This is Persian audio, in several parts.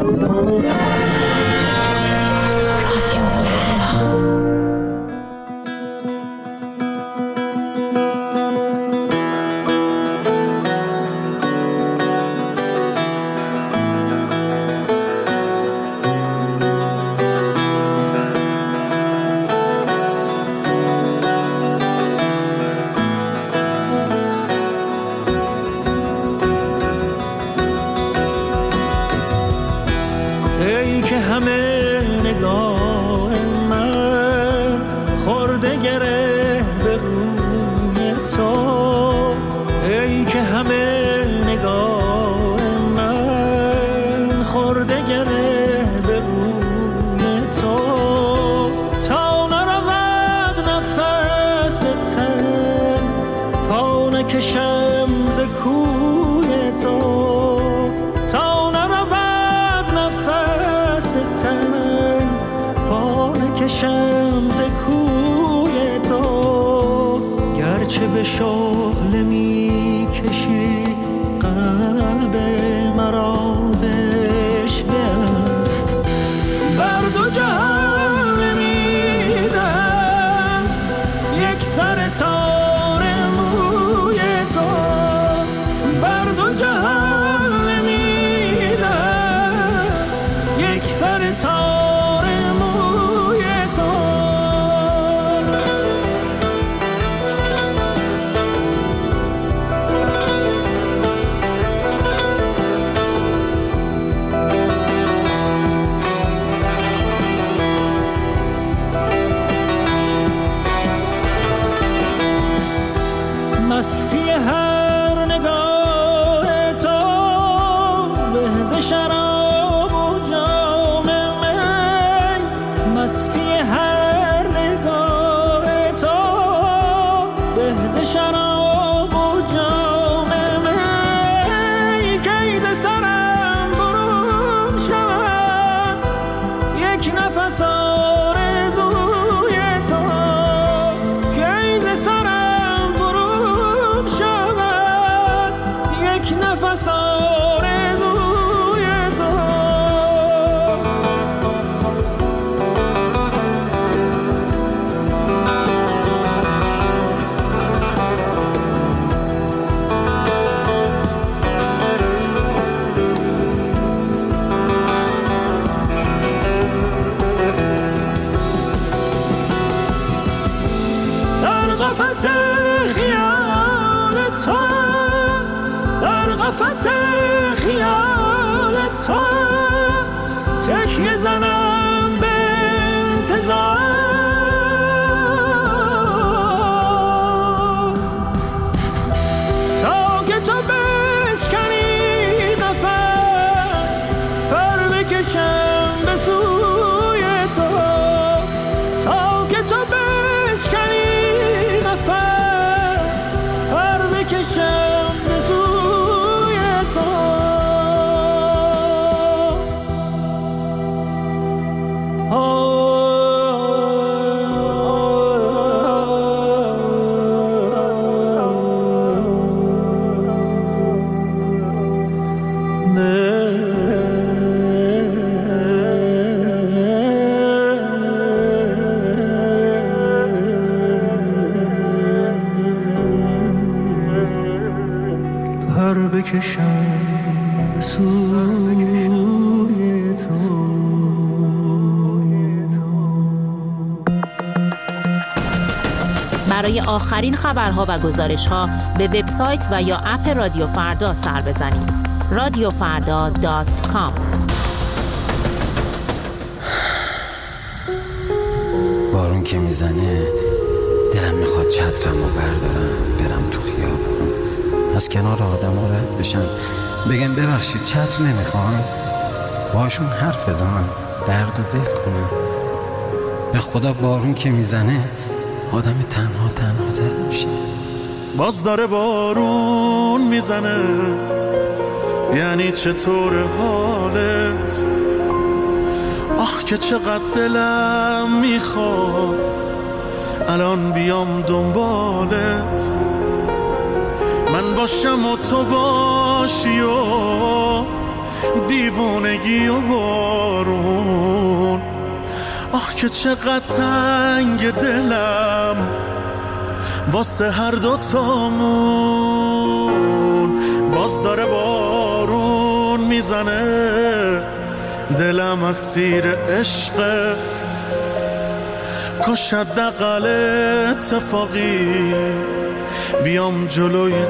ای که همه نگاه من خورده گره به روی تو، ای که همه نگاه من خورده گره به روی تو، تا نرود نفس تن پا نکشم ز کوی تو، تا نرود نفس تن پا نکشم ز کوی تو، گرچه به شعله می کشی قلب مرا بشبت، بر دو جهان نمیدم یک سر تار موی تو، بر دو جهان نمیدم یک سر تار موی تو. مستی هر نگاه تو به ز شراب و جام می، مستی هر نگاه تو به ز شراب و جام می، کی ز سرم برون شود یک نفس آرزوی تو، کی ز سرم برون شود یک نفس آرزوی تو. در قفس خیال تو، در قفس خیال تو تکیه زنم به انتظار، تا که تو بشکنی نفس پر بکشم به سوی تو، تا که تو بشکنی نفس پر بکشم به سوی تو. پر بکشم به سوی تو. برای آخرین خبرها و گزارش‌ها به وبسایت و یا اپ رادیو فردا سر بزنید. radiofarda.com. بارون که میزنه دلم میخواد چترم رو بردارم برم تو خیابون، از کنار آدم ها رد بشم، بگم ببخشید چتر نمیخوام، باشون حرف بزنم، درد و دل کنم. به خدا بارون که میزنه آدم تنها دل میشه. باز داره بارون میزنه، یعنی چطور حالت؟ آخ که چقدر دلم میخواد الان بیام دنبالت، من باشم و تو باشی و دیوونگی و بارون. آخ که چقدر تنگ دلم واسه هر دوتامون. باز داره بارون میزنه دلم اسیر عشقه. کاش حداقل اتفاقی بیام جلوی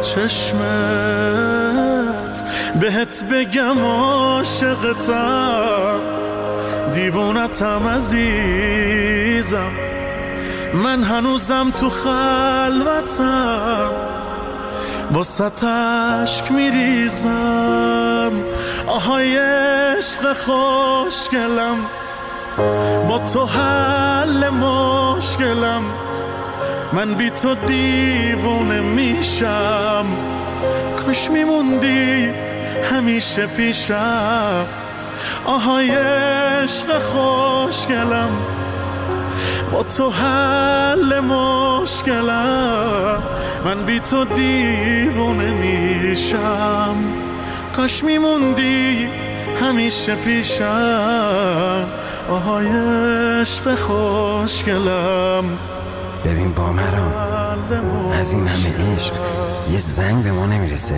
چشمت بهت بگم عاشقتم دیوونتم عزیزم. من هنوزم تو خلوتم واسه اشک میریزم. آهای عشق خوشگلم با تو حل مشکلم. من بی تو دیوونه میشم کاش میموندی همیشه پیشم. آهای عشق خوشگلم با تو حل مشکلم. من بی تو دیوونه میشم کاش میموندی همیشه پیشم. آهای عشق خوشگلم. ببین با مرا از این همه عشق یه زنگ به ما نمیرسه؟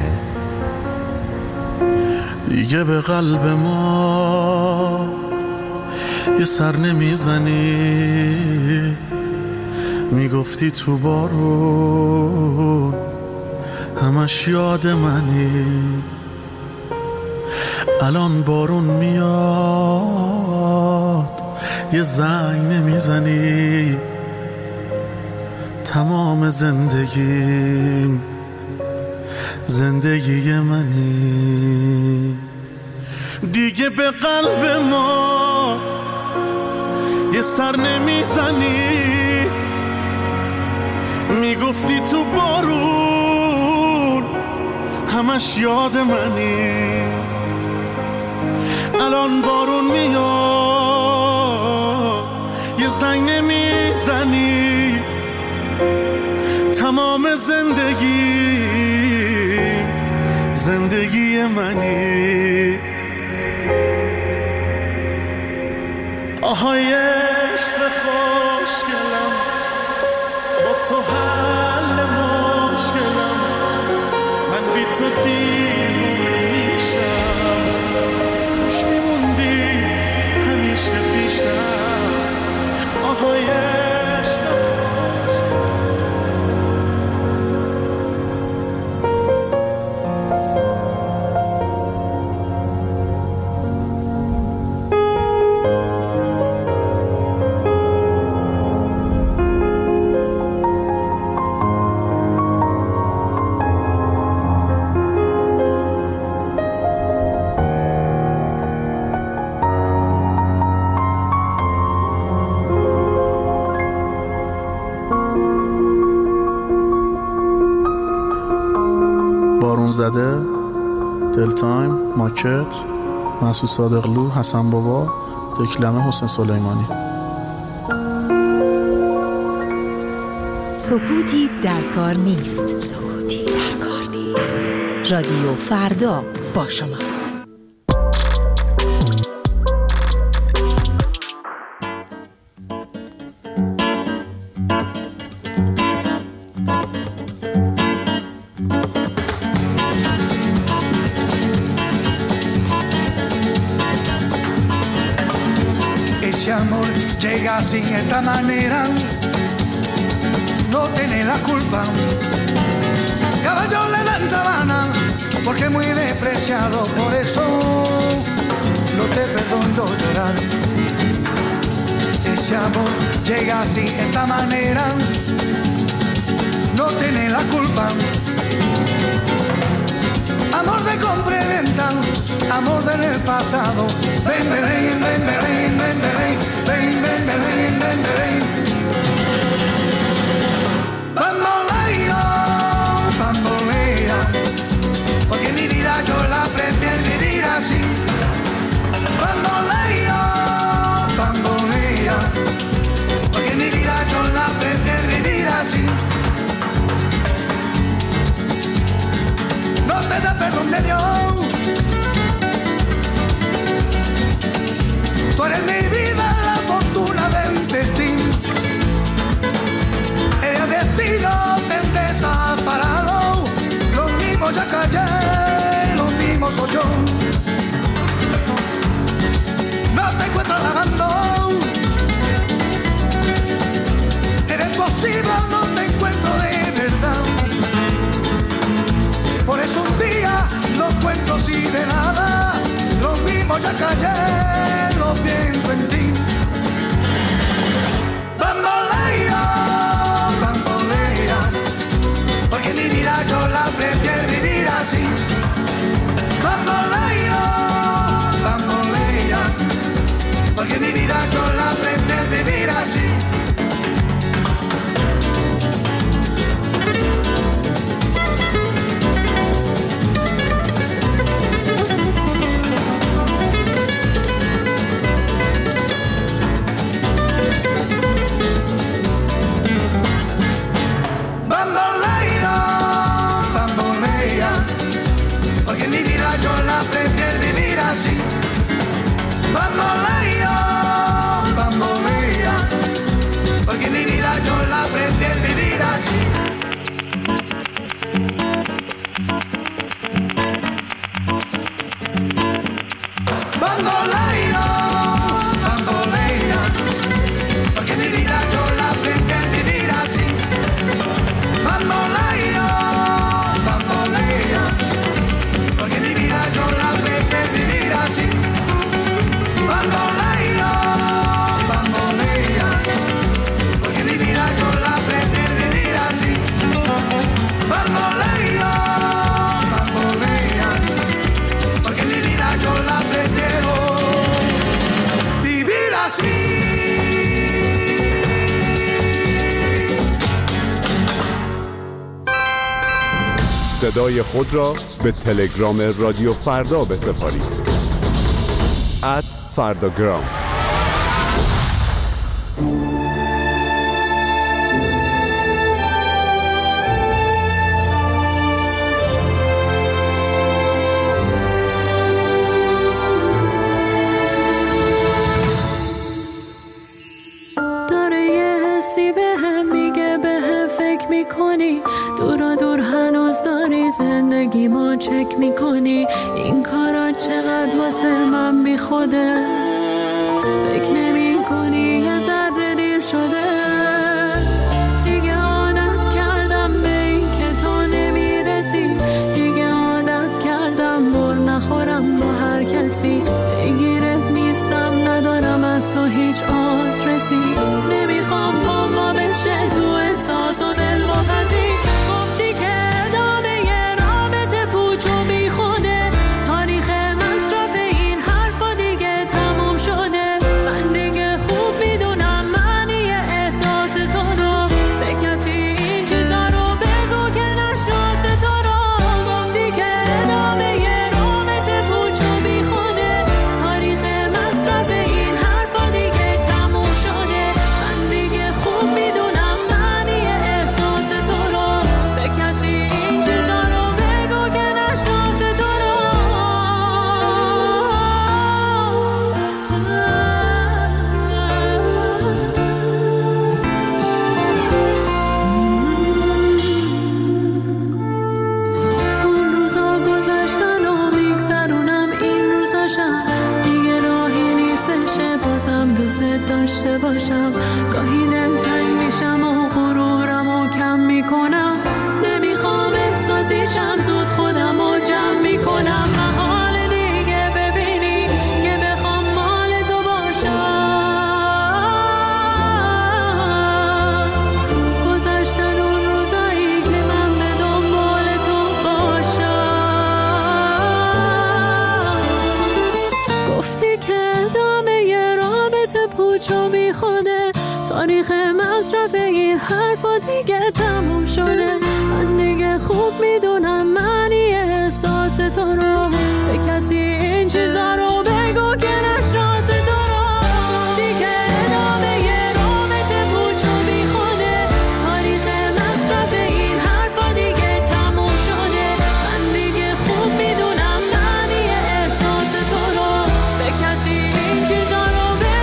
دیگه به قلب ما یه سر نمیزنی. میگفتی تو بارون همش یاد منی. الان بارون میاد یه زنگ نمیزنی. تمام زندگیم زندگی منی. دیگه به قلب ما یه سر نمیزنی. میگفتی تو بارون همش یاد منی. الان بارون میاد یه زنگ نمیزنی. تمام زندگی منی. آهای عشق خوشگلم با تو حل مشکلم. من بی تو دیوونه میشم کاش میموندی همیشه پیشم. آهای عشق بارون زده، دل تایم، ماکت، مسعود صادقلو، حسن بابا، دکلمه حسین سلیمانی. سکوتی در کار نیست. سکوتی در کار نیست. رادیو فردا با شماست. Amor llega así de esta manera, no tiene la culpa. Caballo le dan sabana, porque es muy despreciado, por eso no te perdono llorar. Ese amor llega así de esta manera, no tiene la culpa. Amor de compra y venta, amor del pasado. Ven, ven, ven, ven, ven, ven, ven, ven, ven, ven, ven, ven. Bamboleo, bambolea, porque mi vida yo la prefiero vivir así. Bamboleo, bambolea, porque mi vida yo la prefiero vivir así. No te da perdón de Dios, en mi vida la fortuna del destino. El destino te desaparado, los mismos ya callé, los mismos soy yo. No te encuentro lavando, eres posible, no te encuentro de verdad. Por eso un día no cuento si de nada, lo mismo ya callé, lo pienso en ti. Bambolea, bambolea, porque mi vida yo la prefiero vivir así. Bambolea, bambolea, porque mi vida yo la prefiero vivir así. Bambolea, bambolea, porque mi vida yo la prefiero vivir así. Bambolea, bambolea, porque mi vida yo la prefiero vivir así. Bambolea, bambolea, porque mi vida yo la prefiero vivir así. Bambolea, bambolea, porque mi vida yo la prefiero vivir así. Bambolea, bambolea, porque mi vida yo la prefiero vivir así. Bambolea, bambolea, porque mi vida yo la prefiero vivir así. صدای خود را به تلگرام رادیو فردا بسپارید. @فرداگرام. داره یه حسی به هم میگه، به هم فکر میکنی، دورا دور هنوز داری زندگی ما چک میکنی. این کارا چقدر واسه من بی خوده، فکر نمی کنی یه ذره دیر شده. دیگه عادت کردم به این که تو نمیرسی، دیگه عادت کردم بر نخورم با هر کسی. بگیرت نیستم، ندارم از تو هیچ آدرسی. نمیخوام با ما بشه تو احساس و دل واپسی. گفتی که ادامه یه رابطه پوچ و بی خوده، تاریخ مصرف این حرفا دیگه تموم شده. من دیگه خوب میدونم معنی احساس تو رو، به کسی این چیزا رو بگو که نشناس تو رو. گفتی که ادامه یه رابطه پوچ و بی خوده، تاریخ مصرف این حرفا دیگه تموم شده. من دیگه خوب میدونم معنی احساس تو رو، به کسی این چیزا رو بگو که نشناس تو رو. اون روزا گذشتن و میگذرونم این روزاشم، دیگه راهی نیست بشه بازم دوست داشته باشم. گاهی دلتنگ میشم و غرورم و کم میکنم، نمیخوام احساسیشم، زود خودم رو جمع میکنم. محال دیگه ببینی که بخوام مال تو باشم. گذشتن اون روزایی که من به دنبال تو باشم. گفتی که ادامه یه رابطه پوچ و بی خوده، تاریخ مصرف این حرفا دیگه تموم شده. من دیگه خوب میدونم معنی احساس تو رو، به کسی این چیزا رو بگو که نشناس تو رو. گفتی که ادامه یه رابطه پوچ و بی خوده، تاریخ مصرف این حرفا دیگه تموم شده. من دیگه خوب میدونم معنی احساس تو رو، به کسی این چیزا رو بگو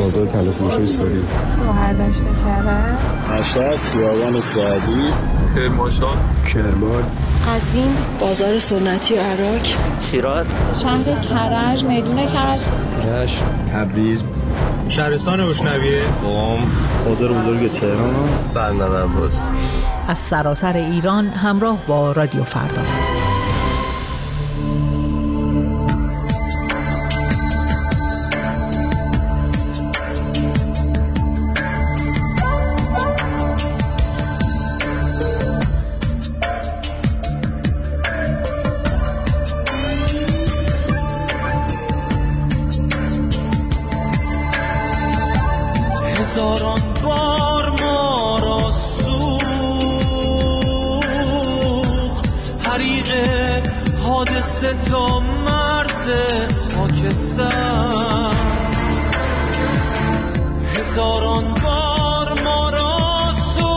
بازار طلا فروشی ساری، شهردشت کرد، مشهد، خیابان سعدی، کرمانشاه، کرمان، قزوین، بازار سنتی و عراق، شیراز، شهر کرج، میدون کرج، رشت، تبریز، شهرستان بشنویه، قم، بازار بزرگ تهران، بندر عباس. از سراسر ایران همراه با رادیو فردا. هزاران بار ما را سوخت حریق حادثه تا مرز خاکستر، هزاران بار ما را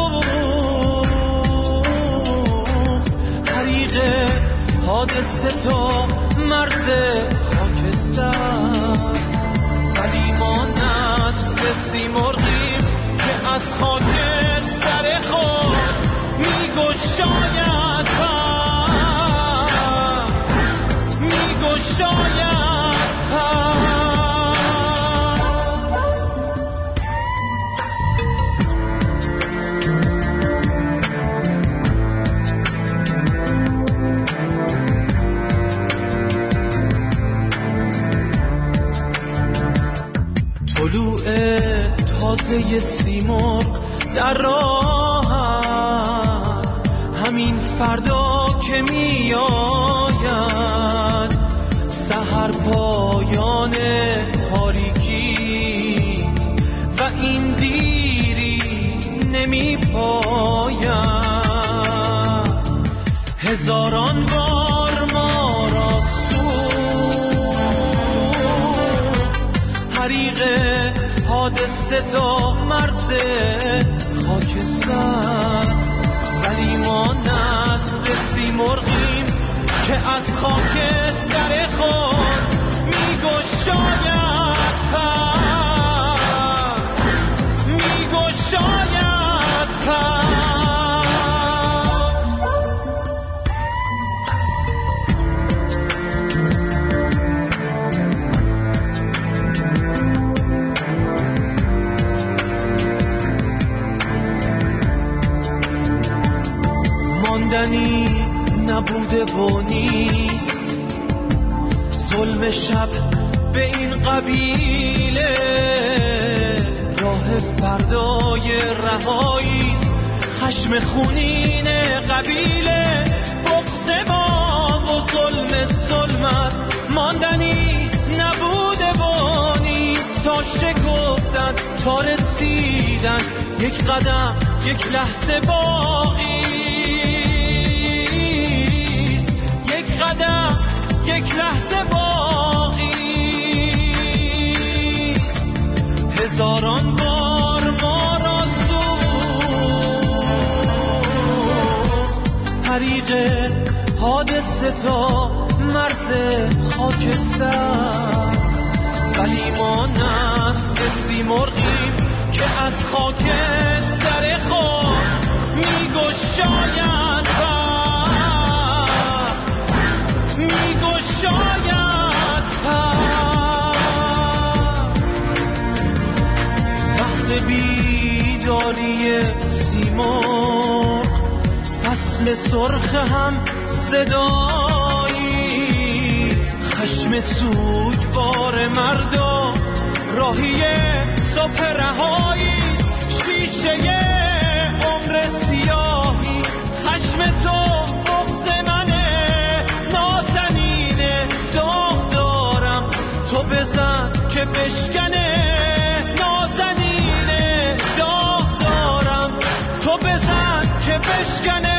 سوخت حریق حادثه تا مرز خاکستر، ولی ما نسل سیمرغیم که از خاکستر خود میگشاید پر، میگشاید پر. طلوع تازه سیمرغ در راه است، همین فردا که می آید، سحر پایان تاریکیست و این دیری نمی پاید. هزاران بار ما را حریق حادثه تا مرز خاکستر، ولی ما نسل سیمرغیم که از خاکستر خود میگشاید پر، میگشاید پر. ماندنی نبوده و نیست ظلم شب به این قبیله، راه فردای رهاییست خشم خونین قبیله، بغض ما و ظلم ظلمت ماندنی نبوده و نیست، تا شکفتن تا رسیدن یک قدم یک لحظه باقی، یک قدم یک لحظه باقی است. هزاران بار ما را سوخت حریق حادثه تا مرز خاکستر، ولی ما نسل سیمرغیم که از خاکستر خود میگشاید پر، میگشاید پر. وقت بیداری سیمرغ فصل سرخ هم صداییست، خشم سوگوار مردم راهی صبح رهاییست، شیشه عمر سیاهی خشم تو بغض منه، نازنینه داغ دارم تو بزن که بشکنه، نازنینه داغ دارم تو بزن که بشکنه،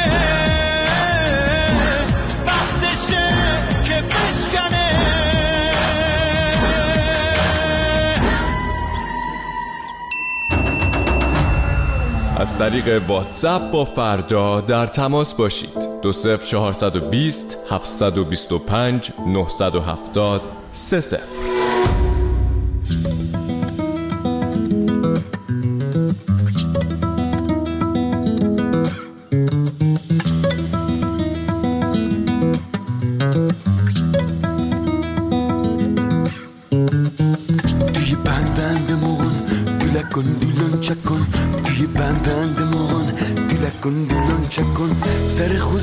وقتشه که بشکنه. از طریق واتساپ با فردا در تماس باشید. 20420 725 970 30.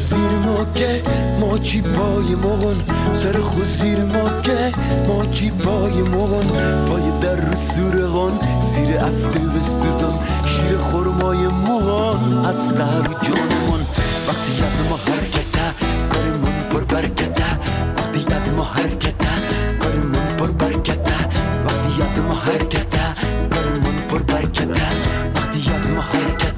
زیر مکه ماچی پای مغن سر خود زیر مکه ماچی پای مغن پای در رو سورغان زیر افته و سوزان شیر خورمای مغن از قهر و جانمون وقتی از ما حرکته کارمون پر برکته وقتی از ما حرکته کارمون پر برکته وقتی از ما حرکته کارمون پر برکته وقتی از ما حرکته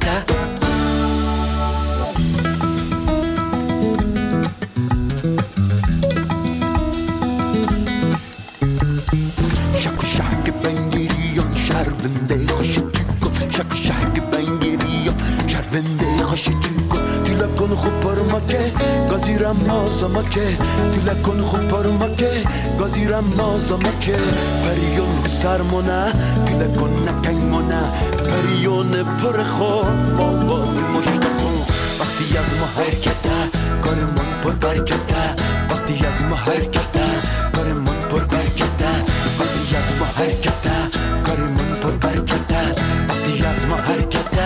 شک و شک بنگیریان شرونده خوشی کن شک و شک بنگیریان شرونده خوشی کن دیلا کن خوب پرمکه گازیرم مازمکه دیلا کن خوب پرمکه گازیرم مازمکه پریون رو سرمونه دیلا کن نکنگمونه پریون پر خواب بابا مشتاقو وقتی از ما حرکته کارمون پر برکته وقتی از ما حرکته کارمون پر برکته وقتی از ما حرکته کارمون پر برکته وقتی از ما حرکته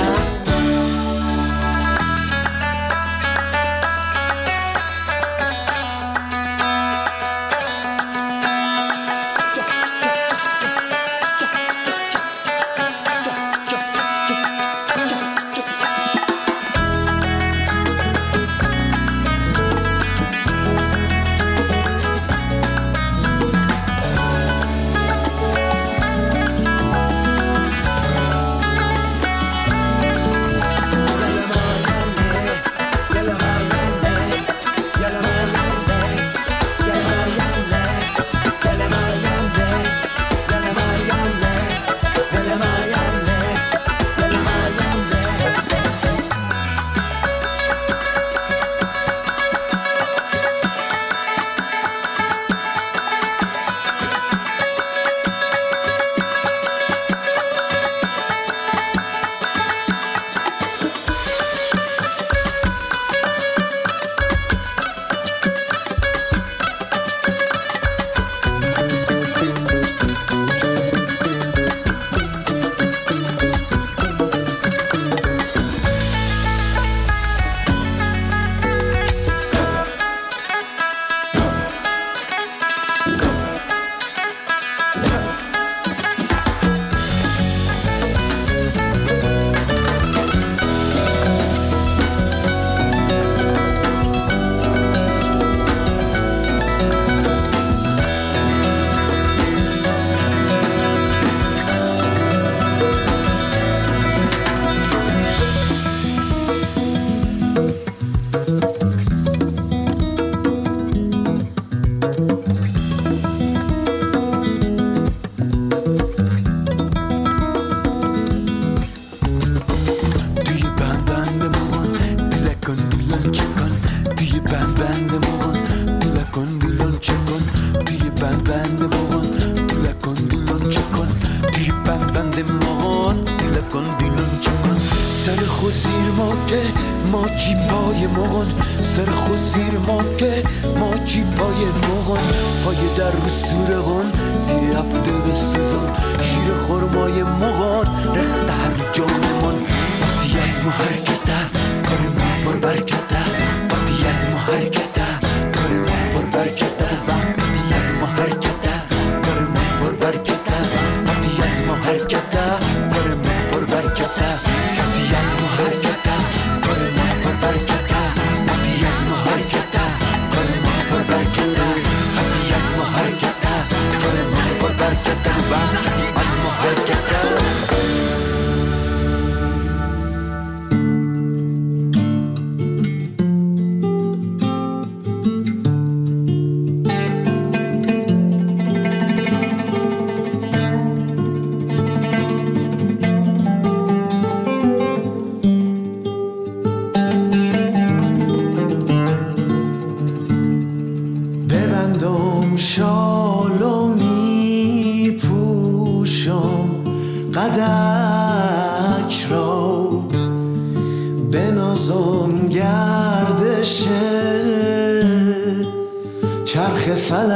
چرخ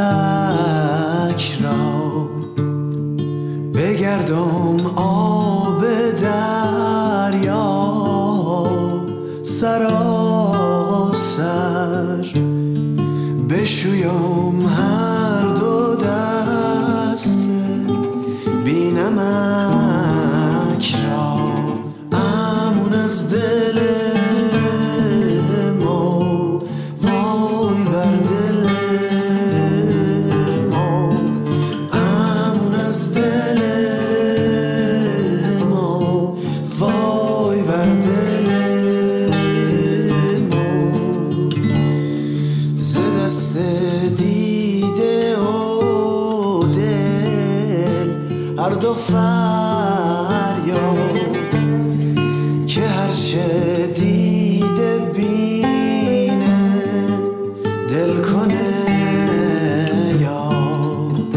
فلک را بگردم آب دریا سراسر بشویم هر دو دست بی نمک را، امون از دل ما، وای بر دل ما، امون از دل ما، وای بر دل ما. ز دست دیده و دل هر دو فریاد که هرچه دیده بینه دل کنه یاد.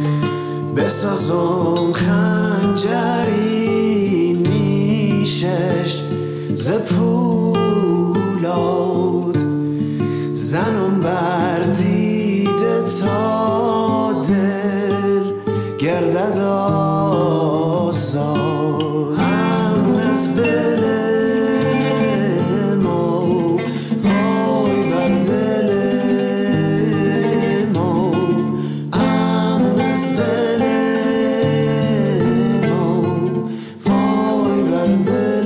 بسازم خنجری نیشش ز پولاد، زنم بر دیده تا دل گردد آزاد. هم از دل ما، وای بر دل ما، هم از دل ما، وای بر دل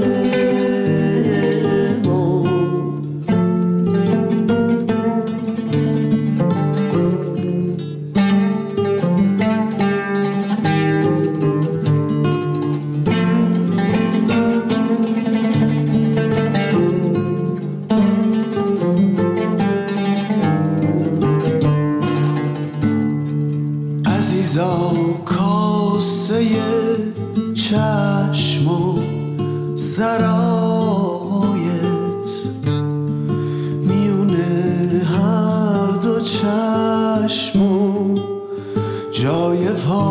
ما. عزیزا کاسه چشم و سرایت، میونه هر دو چشم و جای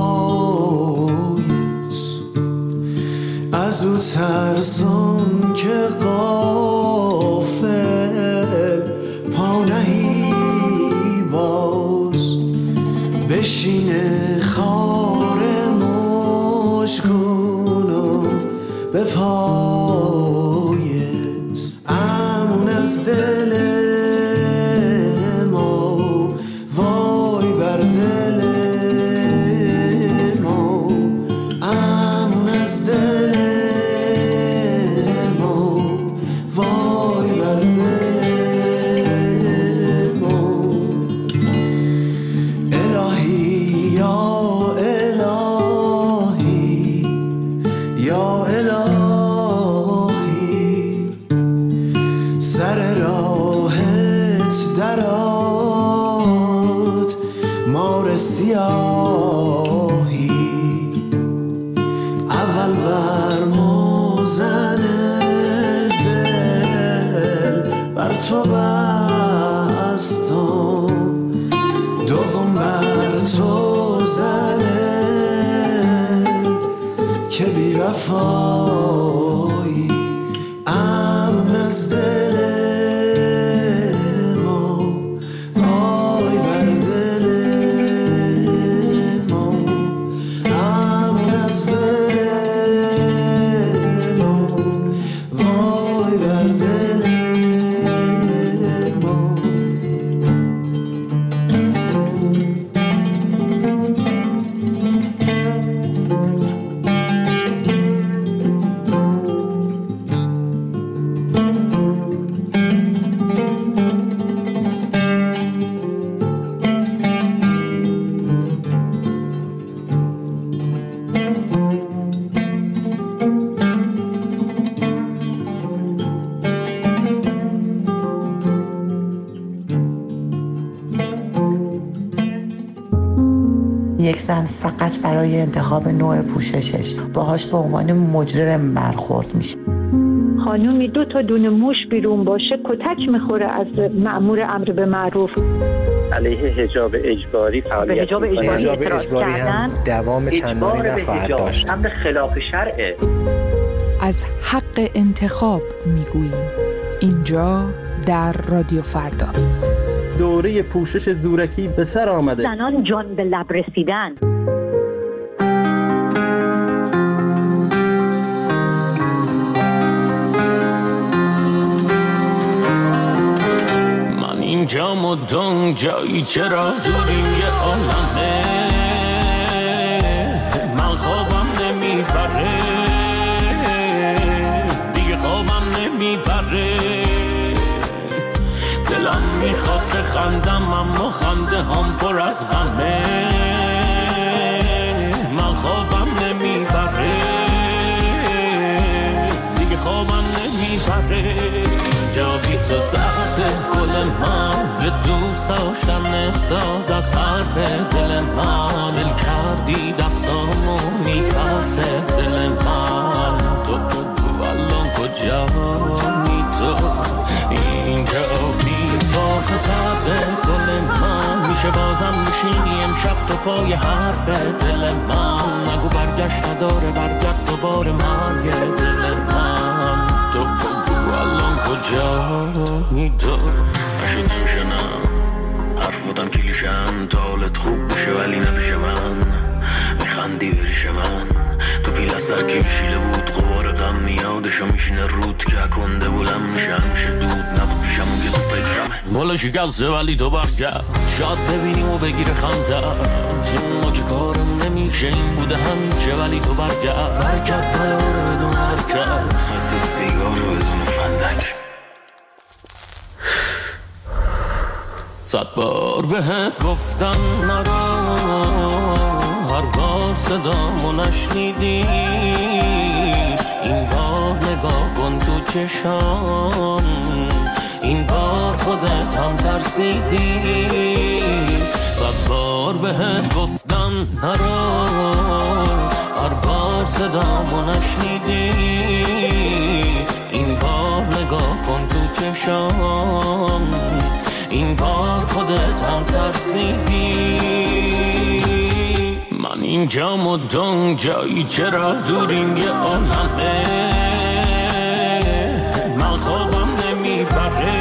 پایت. از او ترسم که غافل پا نهی باز، بشینه خار مشکون و به پایت. امون از دل ما، وای بر دل ما، امون از دل ما، وای بر دل ما. الهی یا الهی یا الهی، سر راهت درات مار سیاهی. اول بر موزن دل بر تو بستم، دوم بر تو زنه که بی وفایی. امن از دل ما، وای بر دل ما، امن از دل ما، وای بر دل ما. یک زن فقط برای انتخاب نوع پوششش باهاش به عنوان مجرم برخورد میشه. خانومی 2 تا دونه موش بیرون باشه کتک میخوره از مأمور امر به معروف. علیه حجاب اجباری فعالیت حجاب اجباری هم دوام چندانی نخواهد داشت. امر خلاف شرعه. از حق انتخاب میگوییم اینجا در رادیو فردا. دوره پوشش زورکی به سر آمده. زنان جان به لب رسیدن. من این اینجا مدام جایی چرا دوریم یه عالمه من خوابم نمیبره دیگه خوابم نمیبره دلم میخواد خندم اما خنده هم پر از غمه من خوابم نمیبره دیگه خوابم نمیبره جا بی تو ساعت گل من به دوست داشتن ساده صرف دل من دل کردی دستامو میترسه دل من تو الان کجایی تو اینجا بی تو ساعت گل من میشه بازم میشینی امشب تو پای حرف دل من نگو برگشت نداره برگرد دوباره مرگ دل من تو الان کجایی تو نشد میشنم حرفاتم کلیشم تا حالت خوب بشه ولی نمیشه من میخندی بریش من تو پیل از سر که میشیله بود قبار غم میادشو میشینه رود که کنده بلم میشه همیشه دود نبود پیشم اون که تو فکرمه بالا شکسته ولی تو برگرد شاید ببینیم و بگیره خنده ما که کارم نمیشه این بوده همیشه ولی تو برگرد بیاره بدون حرکت مثل سیگار رو بدون فندک 100 بار بهت گفتم نرو هر بار صدامو نشنیدی این بار نگاه کن تو چشام این بار خودت هم ترسیدی 100 بار بهت گفتم نرو هر بار صدامو نشنیدی این بار نگاه کن تو چشام این بار خودت هم ترسیدی من اینجا مدام جایی چرا دوریم یه عالمه من خوابم نمیبره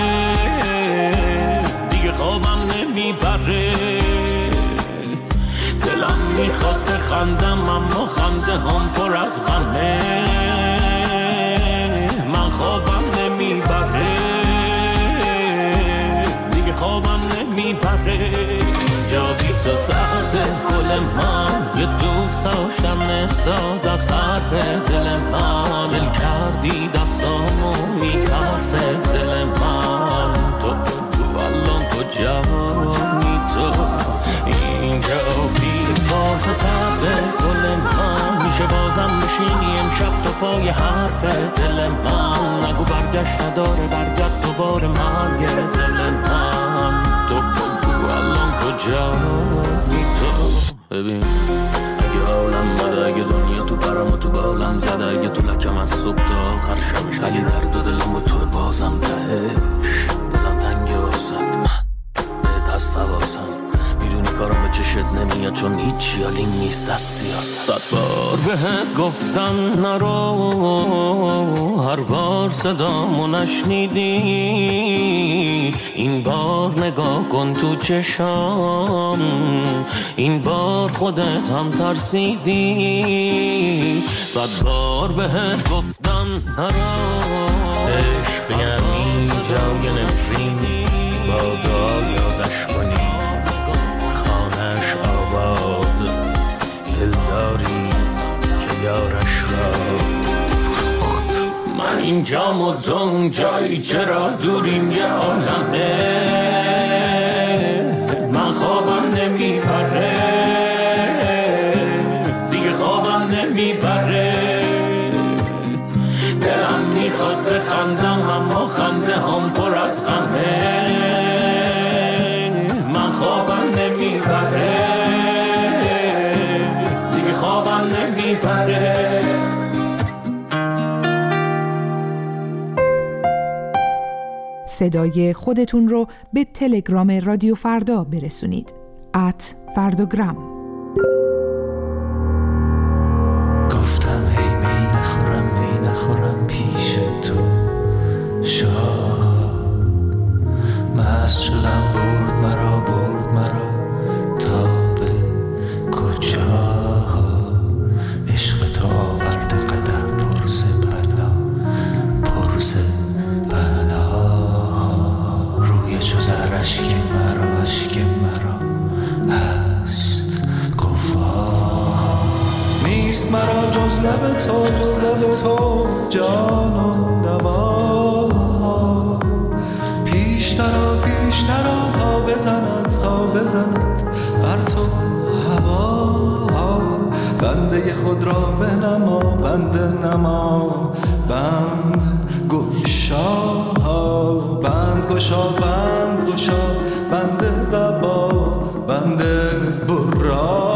دیگه خوابم نمیبره دلم میخواد خندم اما خنده هم پر از غمه من خوابم نمیبره خوابم نمیبره جا بی تو ساعت گل من یه دوست داشتن ساده صرف دل من دل کردی دستامو میترسه دل من تو الان کجایی تو اینجا بی تو ساعت گل من میشه بازم میشینی امشب تو پای حرف دل من نگو برگشت نداره برگرد دوباره مرگ دل من تو الان کجایی تو ببین اگه حالم بده اگه دنیا تو برام و تو بالم زده اگه تو لکم از صبح تا آخر شبش ولی درد و دلم با تو بازم تهش دلم تنگه واسد من بهت از سواسم میدونی کارم به چشت نمیاد چون هیچی حالی نیست از سیاست 100 بار بهت گفتم نرو هر بار صدامو نشنیدی این بار نگاه کن تو چشام این بار خودت هم ترسیدی 100 بار بهت گفتم نرو عشق یعنی جای نفرینی با دعا یادش کنی خانش آباد دلداری که یارش را فروخت من اینجا مدام جایی چرا دوریم یه عالمه من خوابم نمیبره دیگه خوابم نمیبره دلم میخواد بخندم اما خنده هم پر از غمه من خوابم نمیبره دیگه خوابم نمیبره صدای خودتون رو به تلگرام رادیو فردا برسونید @فرداگرام. گفتم هی می نخورم پیش تو شاد مست شدم برد مرا تا به کجا عشق تو آورده قدم پرز بلا روی چو زر اشک مرا هست گواه. نیست مرا جز لب تو جان و دوا. پیشترا تا بزند بر تو هوا. بنده خود را بنما بنده نما بند گشا. بند گشا بنده قبا بنده برا.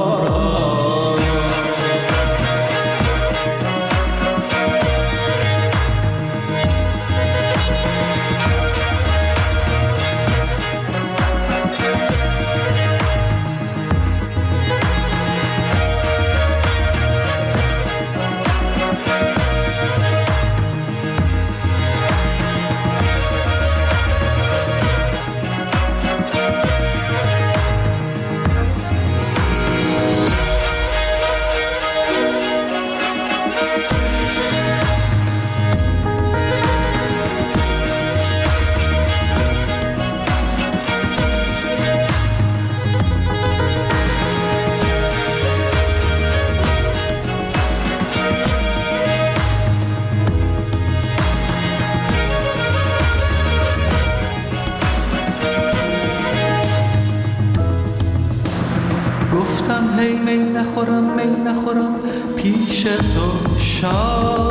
می نخورم پیش تو شاه.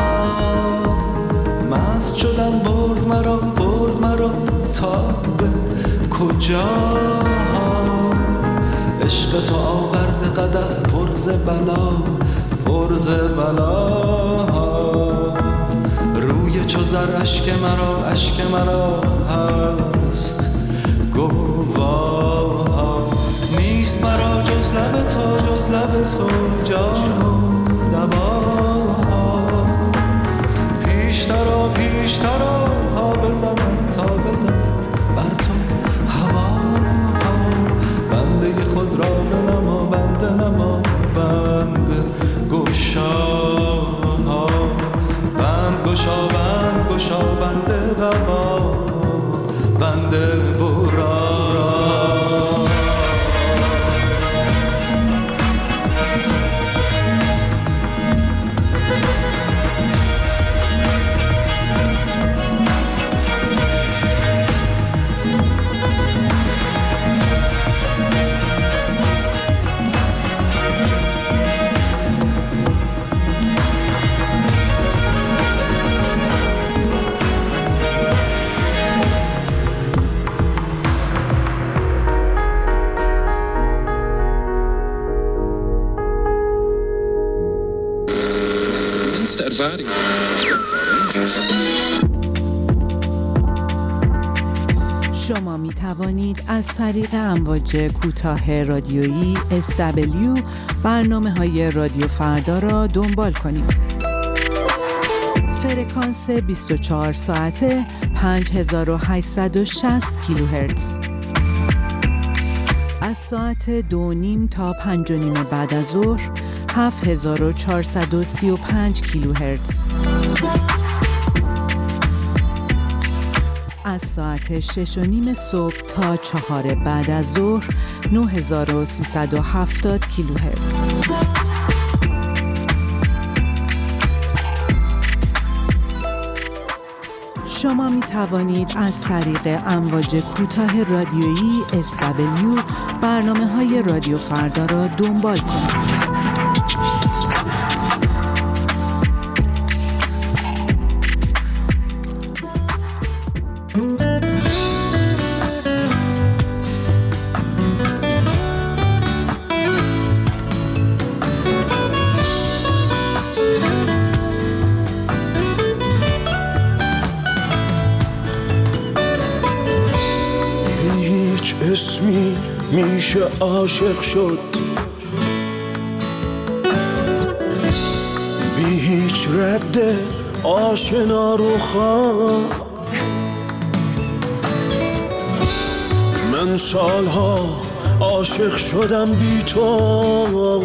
مست شدم برد مرا تا به کجا. عشق تو آورد قدح پرز بلا. روی چو زر اشک مرا هست گواه. نیست مرا جز لب تو جان و دوا. پیشترا تا بزند بر تو هوا. بنده خود را بنما بنده نما بند گشا. بند گشا بنده قبا بنده برا. شما می توانید از طریق امواج کوتاه رادیویی SW برنامه‌های رادیو فردا را دنبال کنید. فرکانس 24 ساعته 5860 کیلوهرتز. از ساعت 2:30 تا 5:30 بعد از ظهر 7435 کیلوهرتز. از ساعت 6:30 صبح تا 4 بعد از ظهر 9370 کیلوهرتز. شما می توانید از طریق امواج کوتاه رادیویی SW برنامه‌های رادیو فردا را دنبال کنید. اسمی میشه عاشق شد، بی هیچ رد آشنا رو خاک. من سالها عاشق شدم بی تو،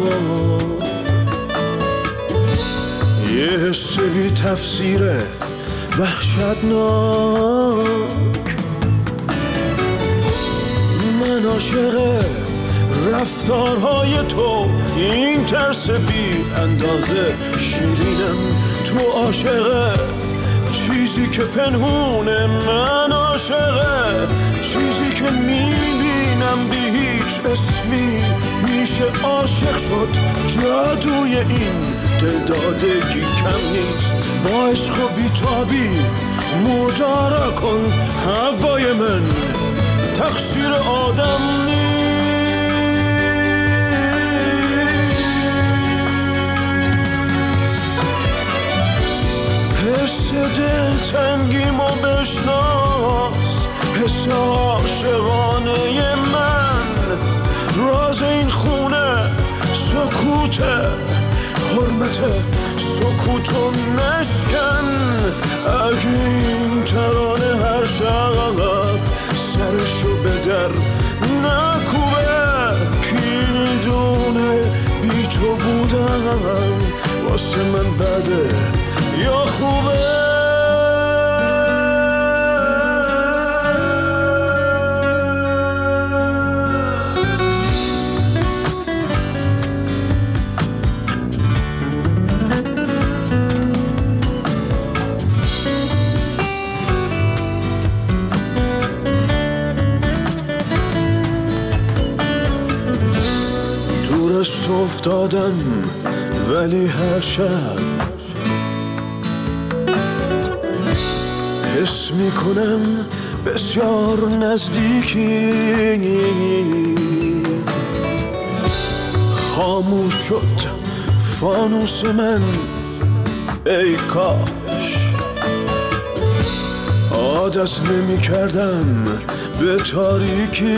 یه حس بی تفسیره وحشتناک. عاشق رفتارهای تو، این ترس بی اندازه شیرینم. تو عاشق چیزی که پنهونه، من عاشق چیزی که میبینم بی هیچ اسمی. میشه عاشق شد، جادوی این دلدادگی کم نیست. با عشق و بیتابی ماجرا کن هوای من، تقصیر آدم نیست. حس دلتنگیمو بشناس، حس عاشقانه من. راز این خونه سکوته، حرمت سکوتو نشکن. اگه این ترانه هر شب سرشو به در نکوبه، کی میدونه بی تو بودن واسه من بده یا خوبه. دورست افتادم ولی هر شب حس میکنم بسیار نزدیکی. خاموش شد فانوس من، ای کاش عادت نمی کردم به تاریکی.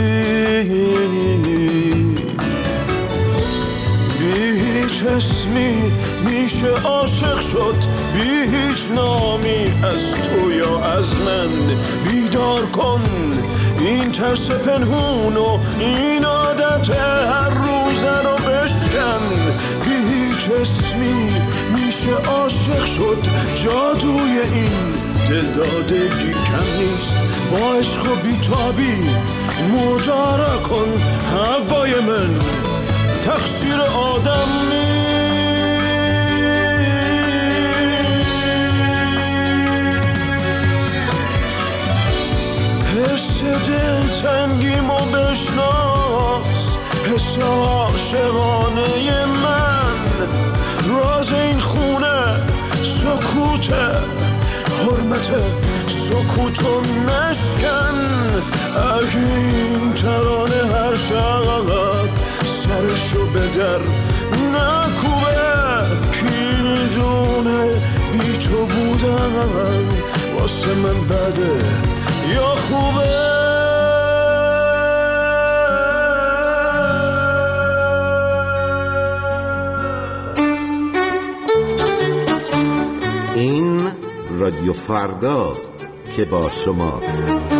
بی هیچ اسمی میشه عاشق شد، بی هیچ نامی از تو یا از من. بیدار کن این ترس پنهون و این عادت هر روزه رو بشکن. بی هیچ اسمی میشه عاشق شد، جادوی این دلدادگی کم نیست. با عشق و بیتابی ماجرا کن هوای من، تقصیر آدم نیست. حس دلتنگیمو بشناس، حس عاشقانه من. راز این خونه سکوته، حرمت سکوتو نشکن. اگه این ترانه هر شب سرشو به در نکوبه، کی میدونه بی تو بودن واسه من بده یا خوبه. این رادیو فرداست که با شماست.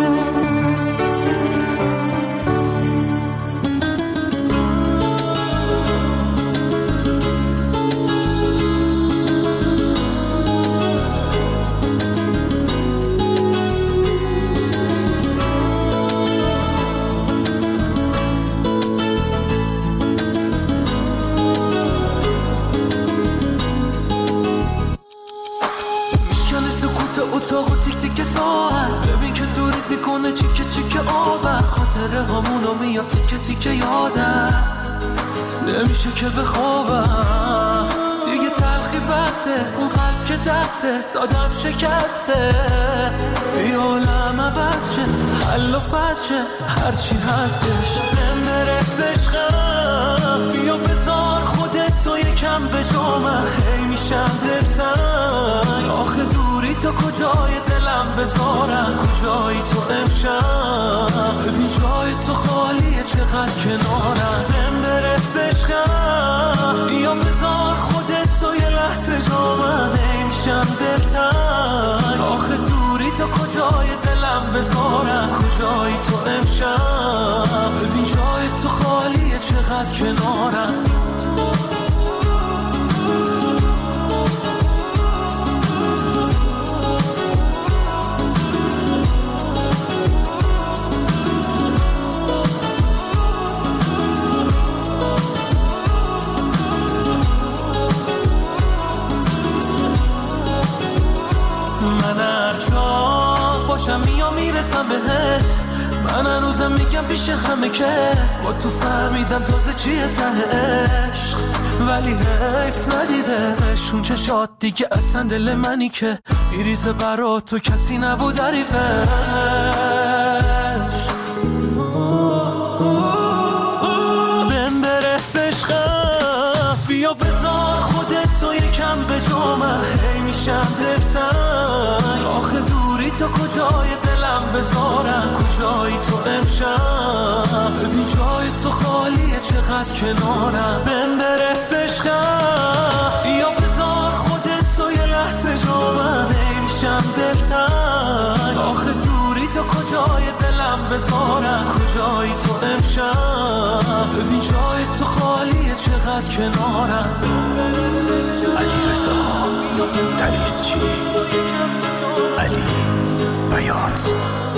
نمیشه که بخوابم دیگه، تلخی بسه اون قلب که دسته دادم شکسته. بیا عالم عوض شه، حل و فصل شه، هرچی هستش نمیرس عشقم. بیا بذار خودت تو یکم به جا من، خیلی میشم دلتنگ. آخه دوری تو کجای دلم بذارم، کجایی تو امشب. ببین جای تو خالیه چقدر کنارم، نمیرس عشقم. بیا بذار خودت تو یه لحظه جا من، نمیشم دلتنگ. آخه دوری تو کجای دلم بذارم، کجایی تو امشب. ببین جای تو خالیه چقدر کنارم. بازم میگم پیش همه که با تو فهمیدم تازه چیه ته عشق، ولی حیف ندیدش اون چشات دیگه اصلا دل منی که میریزه برا تو کسی نبود عریفش. بهم برس عشقم بیا بذار خودت تو یکم به جا من، هی میشم دلتنگ آخه دوری تو کجای دلم بذارم، کجایی تو امشب ببین جای تو خالیه چقدر کنارم. بهم برس عشقم بیا بذار خودت تو یه لحظه جا من، هی میشم دلتنگ آخه دوری تو کجای دلم بذارم، کجایی تو امشب ببین جای تو خالیه چقدر کنارم. علی رضا تلیسچی، علی بیات.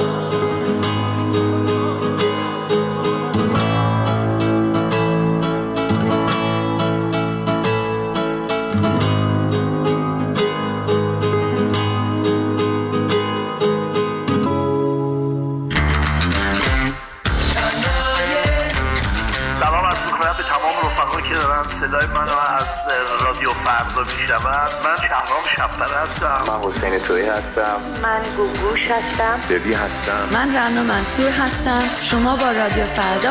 سلام عرض می‌کنم به تمام رفقایی که دارن صدای منو از رادیو فردا میشنون. من شهرام شب‌پره هستم. من حسین تویی هستم. من گوگوش هستم. ببی هستم. من رنا منصور هستم. شما با رادیو فردا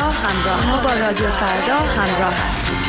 همراه هستید.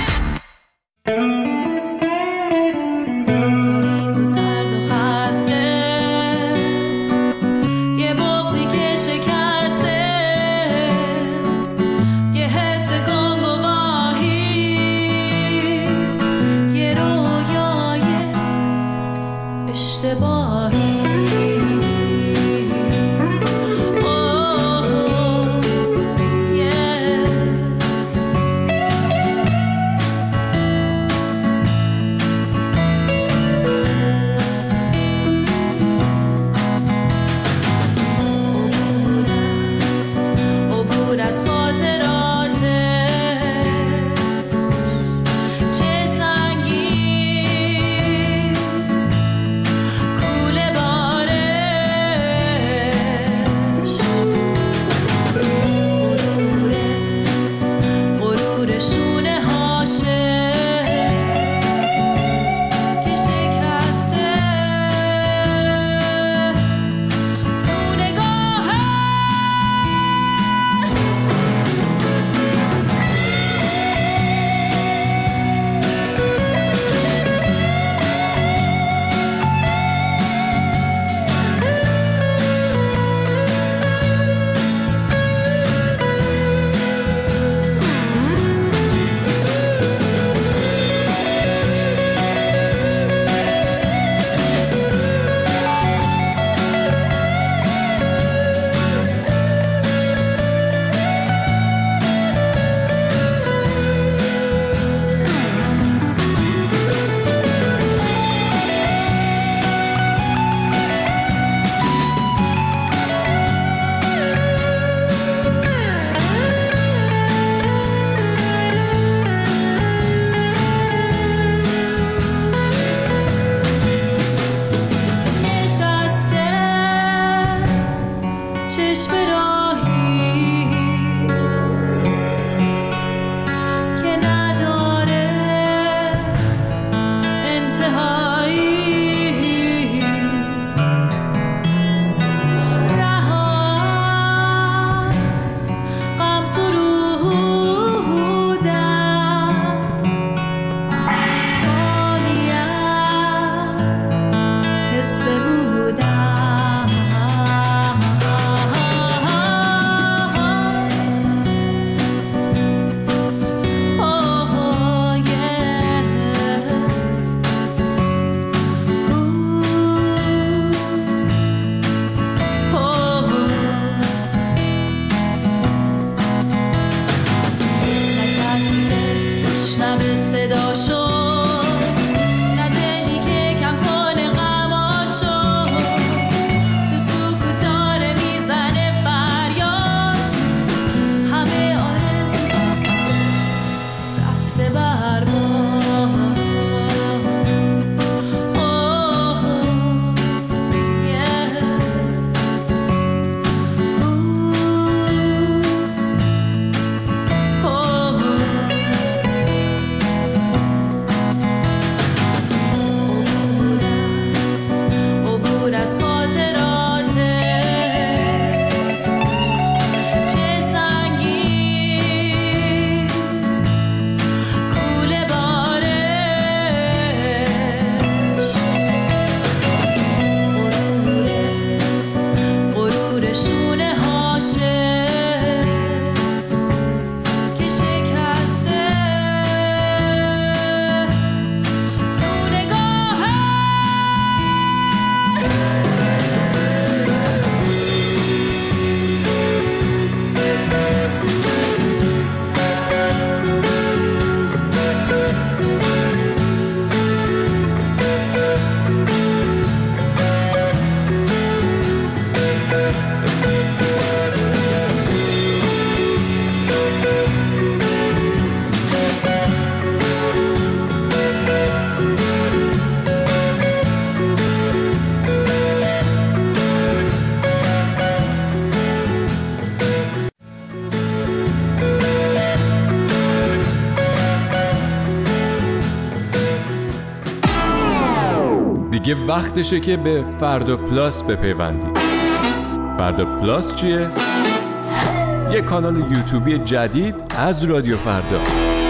دیگه وقتشه که به فردا پلاس بپیوندید. فردا پلاس چیه؟ یه کانال یوتیوبی جدید از رادیو فردا.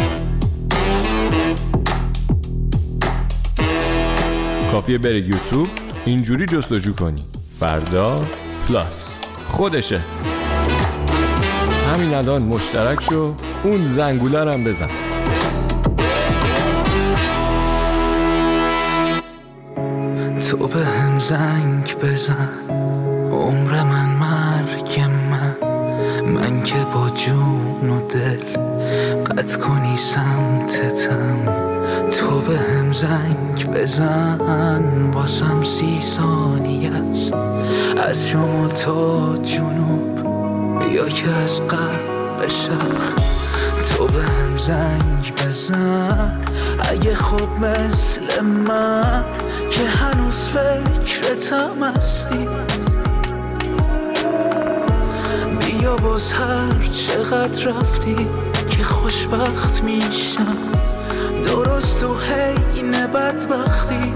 کافیه بری یوتیوب، اینجوری جستجو کنی فردا پلاس، خودشه. همین الان مشترک شو، اون زنگوله رو هم بزن. تو به هم زنگ بزن، عمر من مرگ من که با جون و دل قطع کنی سمتتم. تو به هم زنگ بزن، واسم 30 ثانیه است، از شمال تا جنوب یا که از غرب به شرق. تو به هم زنگ بزن، اگه خوب مثل من که هنوز فکرتم هستی. بیا باز هر چقدر رفتی که خوشبخت میشم، درست تو حین بدبختی.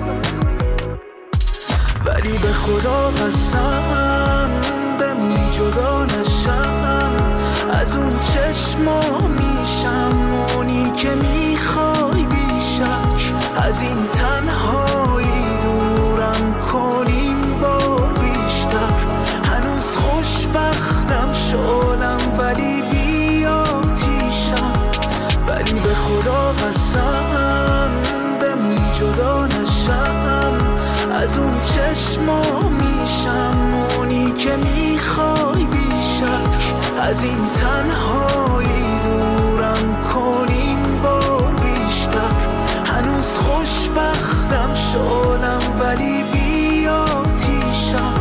ولی به خدا قسم بمونی جدا نشم، از اون چشما میشم اونی که میخوای بیشک. از این تنهایی دورم کنیم بار بیشتر، هنوز خوشبختم شعلم ولی بیاتیشم. ولی به خدا قسم بمونی جدا نشم، از اون چشما میشم اونی که میخوای بیشک. از این تنهایی دورم کنیم بار بیشتر، هنوز خوشبختم شعلم ولی بیاتیشم.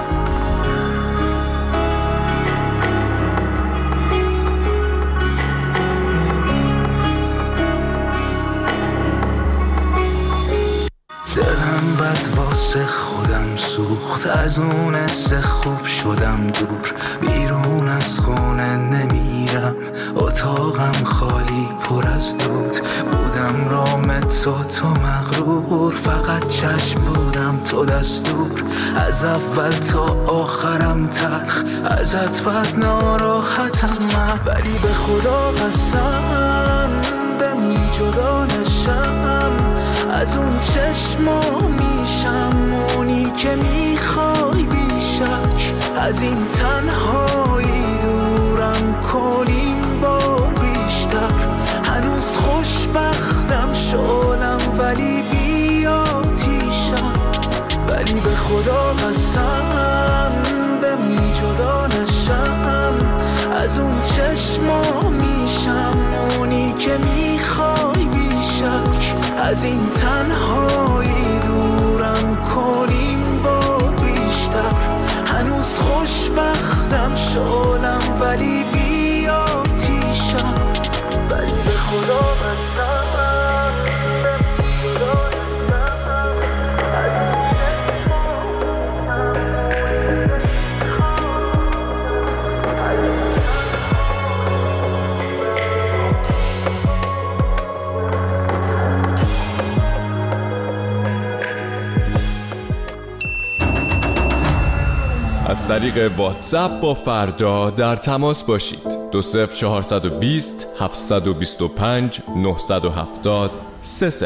دلم بد واسه خودم سوخت، از اون حس خوب شدم دور. بیرون از خونه نمیرم، اتاقم خالی پر از دود. بودم رام تو مغرور، فقط چشم بودم تو دستور. از اول تا آخرم تلخ، ازت بد ناراحتم من. ولی به خدا قسم بمونی جدا نشم، از اون چشما میشم اونی که میخوای بیشک. از این تنهایی دورم کنیم بار بیشتر، هنوز خوشبختم شعلم ولی بیاتیشم. ولی به خدا قسم بمونی جدا نشم، از اون چشما میشم اونی که میخوای بیشک. از این تنهایی دورم کنیم بار بیشتر، هنوز خوشبختم شعلم ولی بیاتیشم. ولی به خدا قسم از طریق واتساپ با فردا در تماس باشید. 20420 725 970 30.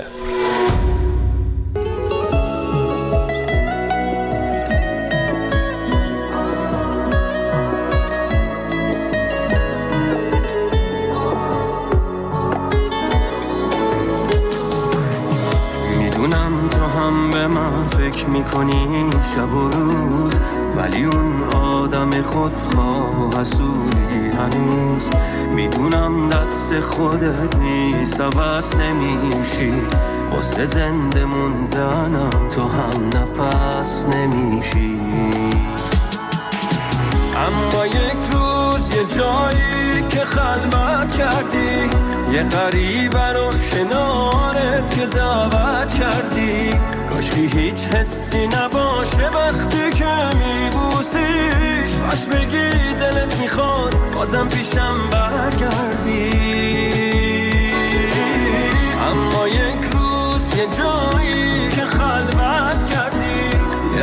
میدونم تو هم به من فکر میکنی شب و روز، ولی اون آدم خودخواه حسودی هنوز. میدونم دست خودت نیست، عوض نمیشی. واسه زنده موندنم تو هم نفس نمیشی. اما یک روز یه جایی که خلوت کردی، یه غریبه رو کنارت که دعوت کردی. کاشکی هیچ حسی نباشه وقتی که میبوسیش، باش بگی دلت میخواد بازم پیشم برگردی. اما یک روز یه جایی که خلوت کردی،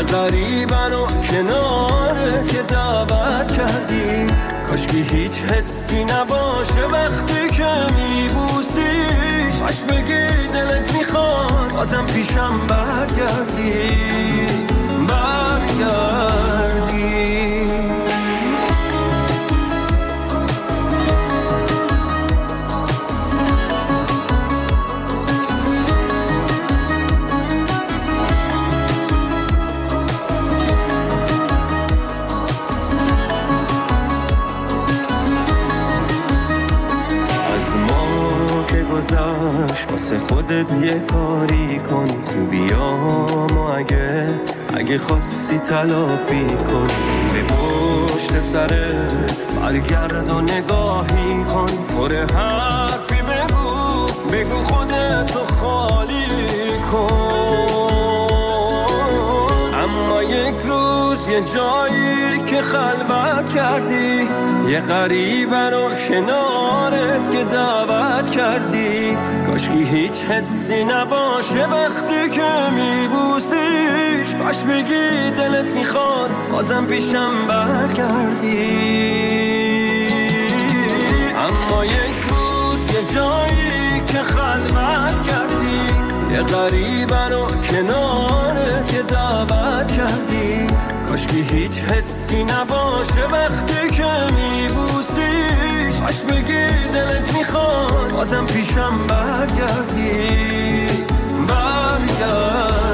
یه غریبن و کنارت که دعوت کردی. کاشکی هیچ حسی نباشه وقتی که میبوسیش، باش بگی دلت میخواد بازم پیشم برگردی. واسه خودت یه کاری کن، خوبیامو اگه خواستی تلافی کن. به پشت سرت برگرد و نگاهی کن، پر حرفی بگو خودتو خالی کن. اما یک روز یه جایی که خلوت کردی، یه غریبه رو کنارت که دعوت کردی. کاشکی هیچ حسی نباشه وقتی که میبوسیش، باش بگی دلت میخواد بازم پیشم برگردی. اما یک روز یه جایی که خلوت کردی، یه غریبه رو کنارت که دعوت کردی. کاشکی هیچ حسی نباشه وقتی که میبوسیش، باش بگی دلت میخواد بازم پیشم برگردی.